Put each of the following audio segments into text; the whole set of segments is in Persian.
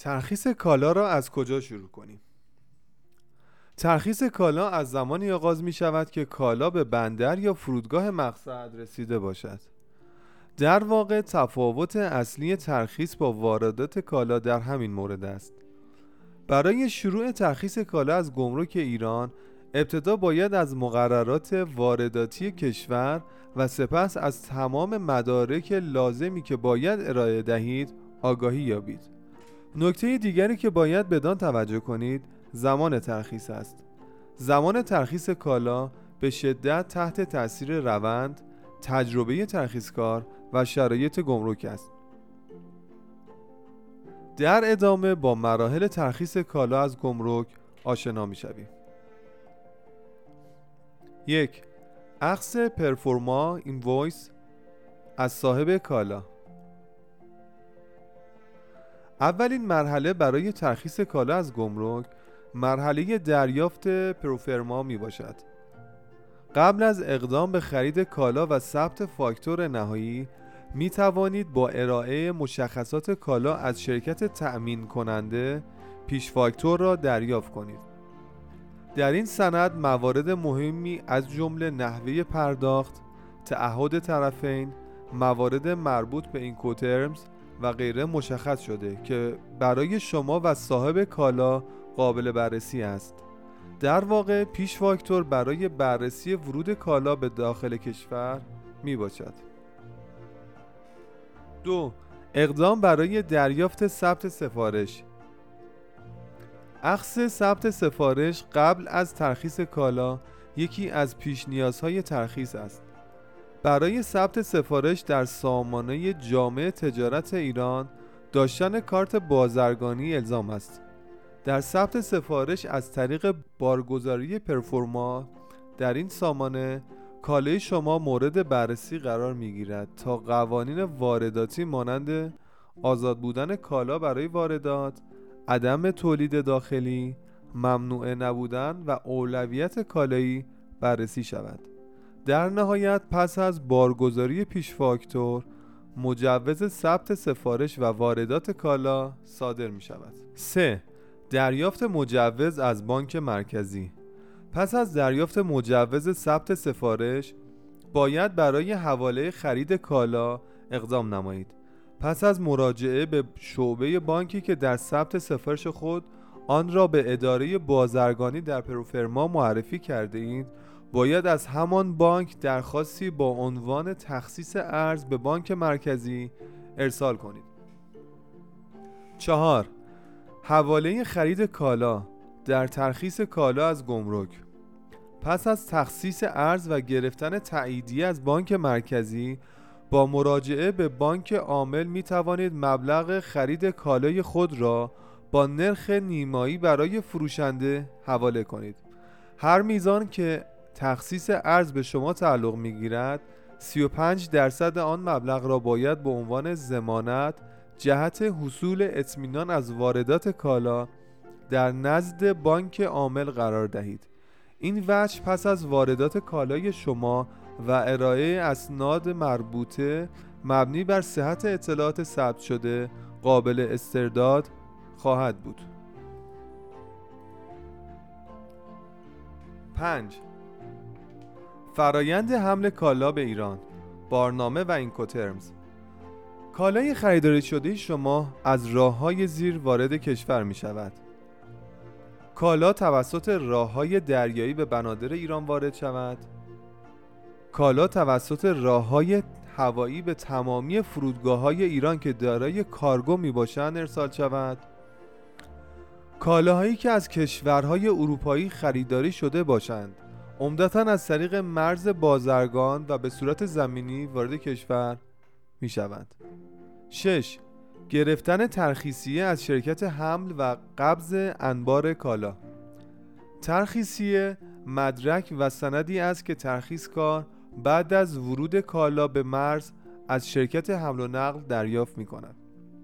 ترخیص کالا را از کجا شروع کنیم؟ ترخیص کالا از زمانی آغاز می شود که کالا به بندر یا فرودگاه مقصد رسیده باشد. در واقع تفاوت اصلی ترخیص با واردات کالا در همین مورد است. برای شروع ترخیص کالا از گمرک ایران، ابتدا باید از مقررات وارداتی کشور و سپس از تمام مدارک لازمی که باید ارائه دهید آگاهی یابید. نکته دیگری که باید بدان توجه کنید زمان ترخیص است. زمان ترخیص کالا به شدت تحت تأثیر روند، تجربه ترخیصکار و شرایط گمرک است. در ادامه با مراحل ترخیص کالا از گمرک آشنا می‌شویم. 1. اخذ پرفورما اینوایس از صاحب کالا. اولین مرحله برای ترخیص کالا از گمرک مرحله دریافت پروفرما می باشد. قبل از اقدام به خرید کالا و ثبت فاکتور نهایی می توانید با ارائه مشخصات کالا از شرکت تأمین کننده پیش فاکتور را دریافت کنید. در این سند موارد مهمی از جمله نحوه پرداخت، تعهد طرفین، موارد مربوط به اینکوترمز و غیره مشخص شده که برای شما و صاحب کالا قابل بررسی است. در واقع پیش فاکتور برای بررسی ورود کالا به داخل کشور می باشد. 2. اقدام برای دریافت ثبت سفارش. اخذ ثبت سفارش قبل از ترخیص کالا یکی از پیش نیازهای ترخیص است. برای ثبت سفارش در سامانه جامع تجارت ایران داشتن کارت بازرگانی الزام است. در ثبت سفارش از طریق بارگذاری پرفورما در این سامانه کالای شما مورد بررسی قرار می‌گیرد تا قوانین وارداتی مانند آزاد بودن کالا برای واردات، عدم تولید داخلی، ممنوعه نبودن و اولویت کالایی بررسی شود. در نهایت پس از بارگذاری پیش فاکتور مجوز ثبت سفارش و واردات کالا صادر می شود. 3. دریافت مجوز از بانک مرکزی. پس از دریافت مجوز ثبت سفارش باید برای حواله خرید کالا اقدام نمایید. پس از مراجعه به شعبه بانکی که در ثبت سفارش خود آن را به اداره بازرگانی در پروفرما معرفی کرده اید، باید از همان بانک درخواستی با عنوان تخصیص ارز به بانک مرکزی ارسال کنید. 4. حواله خرید کالا در ترخیص کالا از گمرک. پس از تخصیص ارز و گرفتن تاییدیه از بانک مرکزی با مراجعه به بانک عامل می توانید مبلغ خرید کالای خود را با نرخ نیمایی برای فروشنده حواله کنید. هر میزان که تخصیص ارز به شما تعلق میگیرد 35% آن مبلغ را باید به عنوان ضمانت جهت حصول اطمینان از واردات کالا در نزد بانک عامل قرار دهید. این وجه پس از واردات کالای شما و ارائه اسناد مربوطه مبنی بر صحت اطلاعات ثبت شده قابل استرداد خواهد بود. 5. فرایند حمل کالا به ایران، بارنامه و اینکوترمز. کالای خریداری شده شما از راه‌های زیر وارد کشور می شود. کالا توسط راه‌های دریایی به بنادر ایران وارد شود. کالا توسط راه‌های هوایی به تمامی فرودگاه‌های ایران که دارای کارگو می باشند ارسال شود. کالاهایی که از کشورهای اروپایی خریداری شده باشند عمدتاً از طریق مرز بازرگان و به صورت زمینی وارد کشور می شوند. 6. گرفتن ترخیصیه از شرکت حمل و قبض انبار کالا. ترخیصیه مدرک و سندی است که ترخیصکار بعد از ورود کالا به مرز از شرکت حمل و نقل دریافت می کند.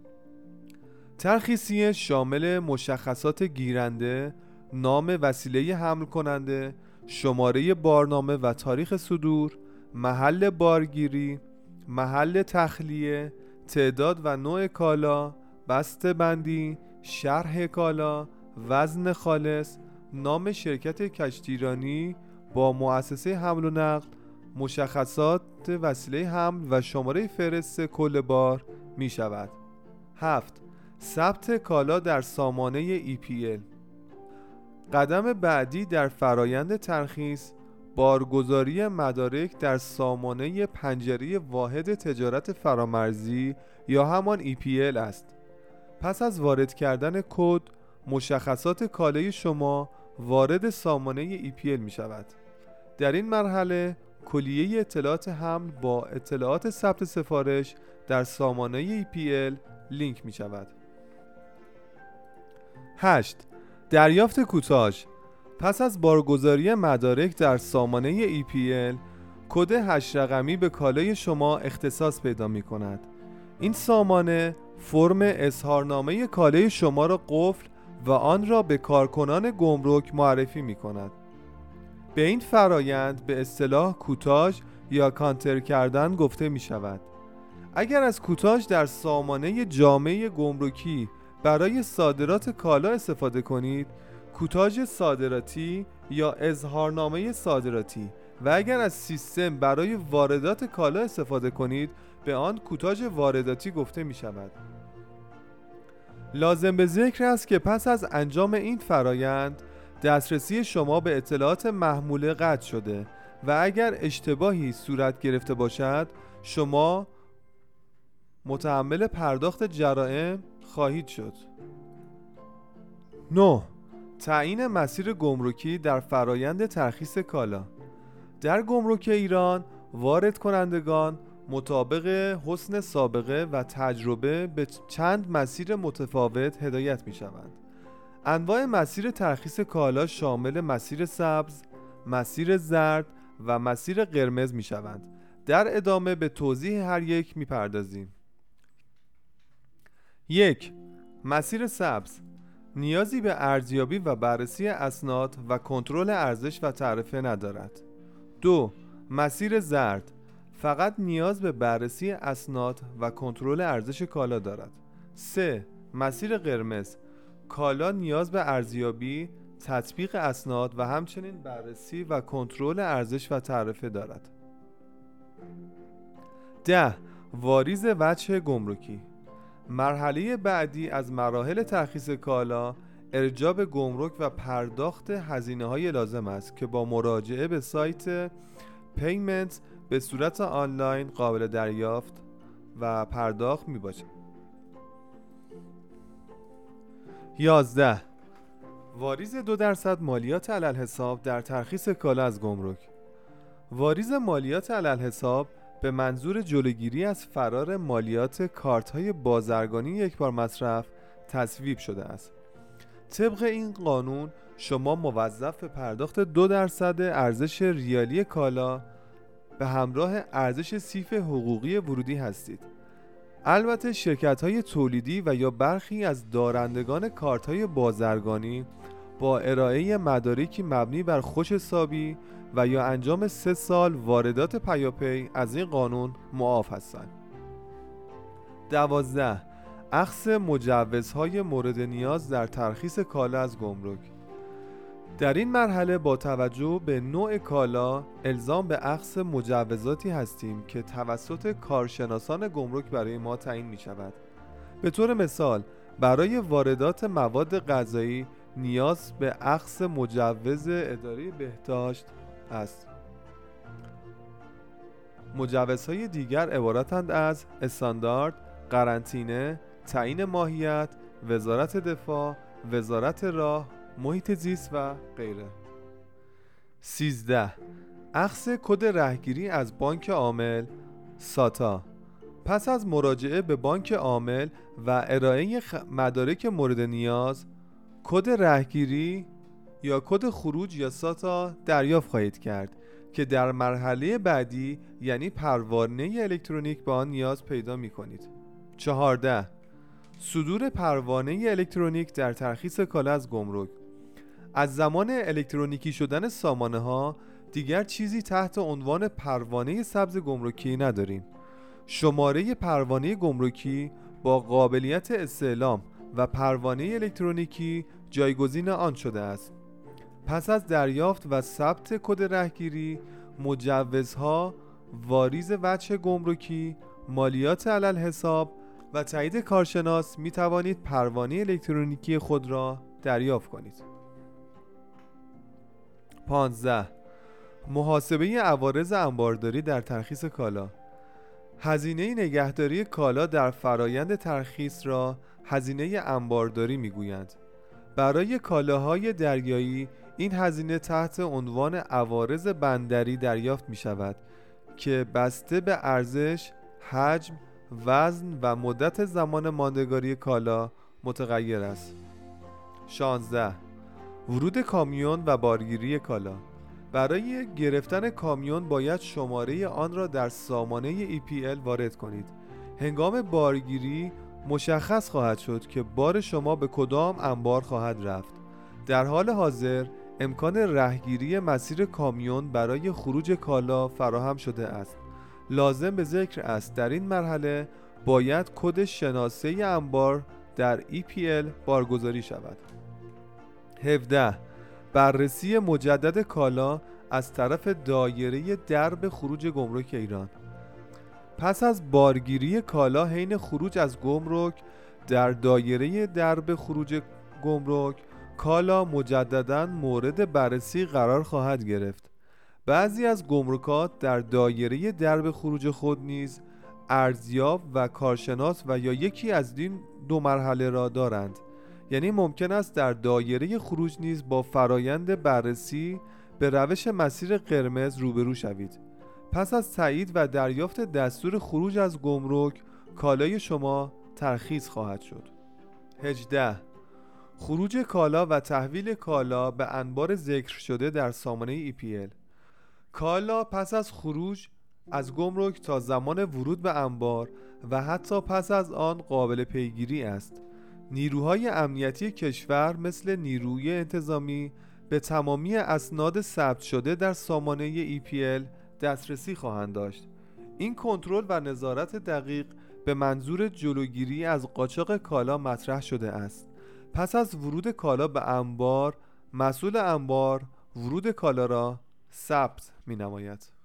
ترخیصیه شامل مشخصات گیرنده، نام وسیله حمل کننده، شماره بارنامه و تاریخ صدور، محل بارگیری، محل تخلیه، تعداد و نوع کالا، بسته بندی، شرح کالا، وزن خالص، نام شرکت کشتیرانی با مؤسسه حمل و نقل، مشخصات وسیله حمل و شماره فهرست کل بار می شود. 7. ثبت کالا در سامانه EPL. قدم بعدی در فرایند ترخیص بارگذاری مدارک در سامانه پنجره واحد تجارت فرامرزی یا همان EPL است. پس از وارد کردن کد، مشخصات کالای شما وارد سامانه EPL می شود. در این مرحله کلیه اطلاعات حمل با اطلاعات ثبت سفارش در سامانه EPL لینک می شود. 8. دریافت کوتاژ. پس از بارگذاری مدارک در سامانه EPL، کد 8 رقمی به کالای شما اختصاص پیدا می کند. این سامانه فرم اظهارنامه کالای شما را قفل و آن را به کارکنان گمرک معرفی می کند. به این فرایند به اصطلاح کوتاژ یا کانتر کردن گفته می شود. اگر از کوتاژ در سامانه جامعه گمرکی برای صادرات کالا استفاده کنید، کوتاژ صادراتی یا اظهارنامه صادراتی، و اگر از سیستم برای واردات کالا استفاده کنید، به آن کوتاژ وارداتی گفته می شود. لازم به ذکر است که پس از انجام این فرایند دسترسی شما به اطلاعات محموله قطع شده و اگر اشتباهی صورت گرفته باشد شما متحمل پرداخت جرائم خواهید شد. 9. تعیین مسیر گمرکی در فرایند ترخیص کالا. در گمرک ایران وارد کنندگان مطابق حسن سابقه و تجربه به چند مسیر متفاوت هدایت می شوند. انواع مسیر ترخیص کالا شامل مسیر سبز، مسیر زرد و مسیر قرمز می شوند. در ادامه به توضیح هر یک می پردازیم. 1. مسیر سبز نیازی به ارزیابی و بررسی اسناد و کنترل ارزش و تعرفه ندارد. 2. مسیر زرد فقط نیاز به بررسی اسناد و کنترل ارزش کالا دارد. 3. مسیر قرمز کالا نیاز به ارزیابی، تطبیق اسناد و همچنین بررسی و کنترل ارزش و تعرفه دارد. 10. واریز وجه گمرکی. مرحله بعدی از مراحل ترخیص کالا ارجاع به گمرک و پرداخت هزینه‌های لازم است که با مراجعه به سایت پیمنت به صورت آنلاین قابل دریافت و پرداخت می‌باشد. 11. واریز 2% مالیات علالحساب در ترخیص کالا از گمرک. واریز مالیات علالحساب به منظور جلوگیری از فرار مالیات کارت‌های بازرگانی یکبار مصرف تصویب شده است. طبق این قانون شما موظف به پرداخت 2% ارزش ریالی کالا به همراه ارزش سیف حقوقی ورودی هستید. البته شرکت‌های تولیدی و یا برخی از دارندگان کارت‌های بازرگانی با ارائه مدارکی مبنی بر خوش حسابی و یا انجام 3 سال واردات پیاپی از این قانون معاف هستند. 12. اخذ مجوزهای مورد نیاز در ترخیص کالا از گمرک. در این مرحله با توجه به نوع کالا الزام به اخذ مجوزاتی هستیم که توسط کارشناسان گمرک برای ما تعیین می شود. به طور مثال برای واردات مواد غذایی نیاز به اخذ مجوز اداره بهداشت است. مجوزهای دیگر عبارتند از استاندارد، قرنطینه، تعیین ماهیت، وزارت دفاع، وزارت راه، محیط زیست و غیره. 13. اخذ کد رهگیری از بانک عامل ساتا. پس از مراجعه به بانک عامل و ارائه مدارک مورد نیاز، کد رهگیری یا کد خروج یا ساتا دریافت خواهید کرد که در مرحله بعدی یعنی پروانه الکترونیک به آن نیاز پیدا می کنید. 14. صدور پروانه الکترونیک در ترخیص کالا از گمرک. از زمان الکترونیکی شدن سامانه ها دیگر چیزی تحت عنوان پروانه سبز گمرکی نداریم. شماره پروانه گمرکی با قابلیت استعلام و پروانه الکترونیکی جایگزین آن شده است. پس از دریافت و ثبت کد رهگیری، مجوزها، واریز وجه گمرکی، مالیات علالحساب و تایید کارشناس می توانید پروانه الکترونیکی خود را دریافت کنید. 15. محاسبه عوارض انبارداری در ترخیص کالا. هزینه نگهداری کالا در فرایند ترخیص را هزینه انبارداری می‌گویند. برای کالاهای دریایی این هزینه تحت عنوان عوارض بندری دریافت می‌شود که بسته به ارزش، حجم، وزن و مدت زمان ماندگاری کالا متغیر است. 16. ورود کامیون و بارگیری کالا. برای گرفتن کامیون باید شماره آن را در سامانه EPL وارد کنید. هنگام بارگیری مشخص خواهد شد که بار شما به کدام انبار خواهد رفت. در حال حاضر امکان رهگیری مسیر کامیون برای خروج کالا فراهم شده است. لازم به ذکر است در این مرحله باید کد شناسه انبار در EPL بارگذاری شود. 17. بررسی مجدد کالا از طرف دایره درب خروج گمرک ایران. پس از بارگیری کالا حین خروج از گمرک در دایره درب خروج گمرک، کالا مجدداً مورد بررسی قرار خواهد گرفت. بعضی از گمرکات در دایره درب خروج خود نیز ارزیاب و کارشناس و یا یکی از این دو مرحله را دارند. یعنی ممکن است در دایره خروج نیز با فرایند بررسی به روش مسیر قرمز روبرو شوید. پس از تایید و دریافت دستور خروج از گمرک، کالای شما ترخیص خواهد شد. 18. خروج کالا و تحویل کالا به انبار ذکر شده در سامانه EPL. کالا پس از خروج از گمرک تا زمان ورود به انبار و حتی پس از آن قابل پیگیری است. نیروهای امنیتی کشور مثل نیروی انتظامی به تمامی اسناد ثبت شده در سامانه EPL دسترسی خواهند داشت. این کنترل و نظارت دقیق به منظور جلوگیری از قاچاق کالا مطرح شده است. پس از ورود کالا به انبار، مسئول انبار ورود کالا را ثبت می‌نماید.